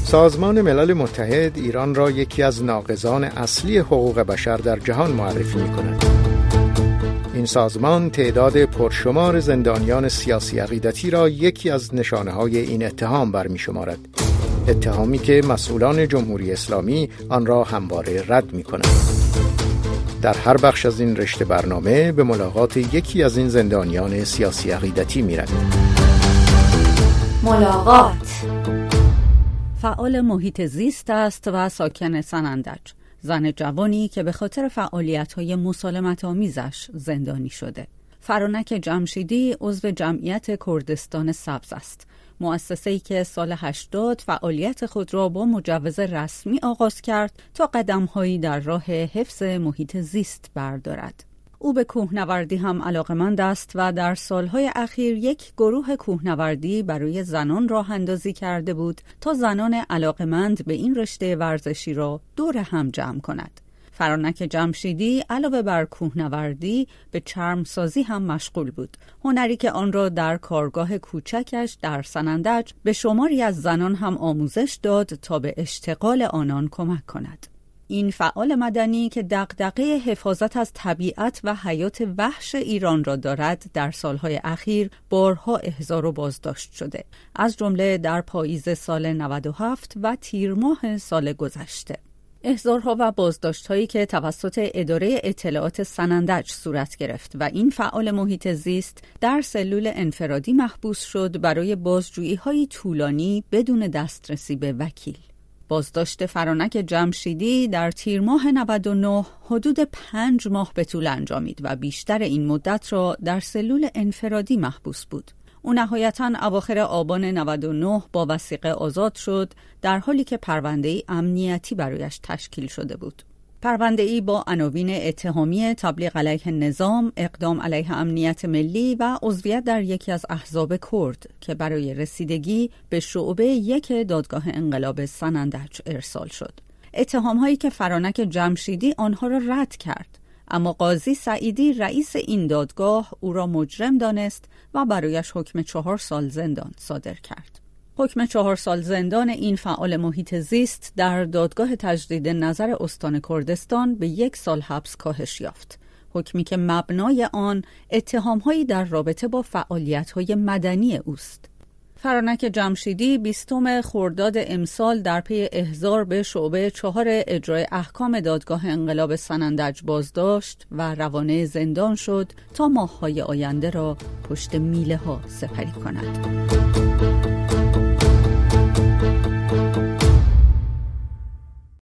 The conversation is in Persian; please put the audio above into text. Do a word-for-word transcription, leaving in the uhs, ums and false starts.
سازمان ملل متحد ایران را یکی از ناقضان اصلی حقوق بشر در جهان معرفی می‌کند. این سازمان تعداد پرشمار زندانیان سیاسی عقیدتی را یکی از نشانه‌های این اتهام برمی‌شمارد. اتهامی که مسئولان جمهوری اسلامی آن را همواره رد می‌کنند. در هر بخش از این رشته برنامه به ملاقات یکی از این زندانیان سیاسی عقیدتی می‌رویم. ملاقات. فعال محیط زیست است و ساکن سنندج. زن جوانی که به خاطر فعالیت‌های مسالمت‌آمیزش زندانی شده. فرانک جمشیدی عضو جمعیت کردستان سبز است. مؤسسه‌ای که سال هشتاد فعالیت خود را با مجوز رسمی آغاز کرد تا قدم‌هایی در راه حفظ محیط زیست بردارد. او به کوهنوردی هم علاقه‌مند است و در سالهای اخیر یک گروه کوهنوردی برای زنان راه اندازی کرده بود تا زنان علاقه‌مند به این رشته ورزشی را دور هم جمع کند. فرانک جمشیدی علاوه بر کوهنوردی به چرمسازی هم مشغول بود، هنری که آن را در کارگاه کوچکش در سنندج به شماری از زنان هم آموزش داد تا به اشتغال آنان کمک کند. این فعال مدنی که دغدغه حفاظت از طبیعت و حیات وحش ایران را دارد، در سالهای اخیر بارها احضار و بازداشت شده، از جمله در پاییز سال نود و هفت و تیر ماه سال گذشته. احضارها و بازداشت‌هایی که توسط اداره اطلاعات سنندج صورت گرفت و این فعال محیط زیست در سلول انفرادی محبوس شد برای بازجویی‌های طولانی بدون دسترسی به وکیل. بازداشت فرانک جمشیدی در تیر ماه نود و نه حدود پنج ماه به طول انجامید و بیشتر این مدت را در سلول انفرادی محبوس بود. او نهایتاً اواخر آبان نود و نه با وثیقه آزاد شد، در حالی که پرونده‌ای امنیتی برایش تشکیل شده بود. پرونده‌ای با عناوین اتهامی تبلیغ علیه نظام، اقدام علیه امنیت ملی و عضویت در یکی از احزاب کرد که برای رسیدگی به شعبه یک دادگاه انقلاب سنندج ارسال شد. اتهام‌هایی که فرانک جمشیدی آنها را رد کرد، اما قاضی سعیدی رئیس این دادگاه او را مجرم دانست و برایش حکم چهار سال زندان صادر کرد. حکم چهار سال زندان این فعال محیط زیست در دادگاه تجدید نظر استان کردستان به یک سال حبس کاهش یافت. حکمی که مبنای آن اتهام‌هایی در رابطه با فعالیت‌های مدنی اوست. فرانک جمشیدی بیستم خرداد امسال در پی احضار به شعبه چهار اجرای احکام دادگاه انقلاب سنندج بازداشت و روانه زندان شد تا ماه‌های آینده را پشت میله ها سپری کند.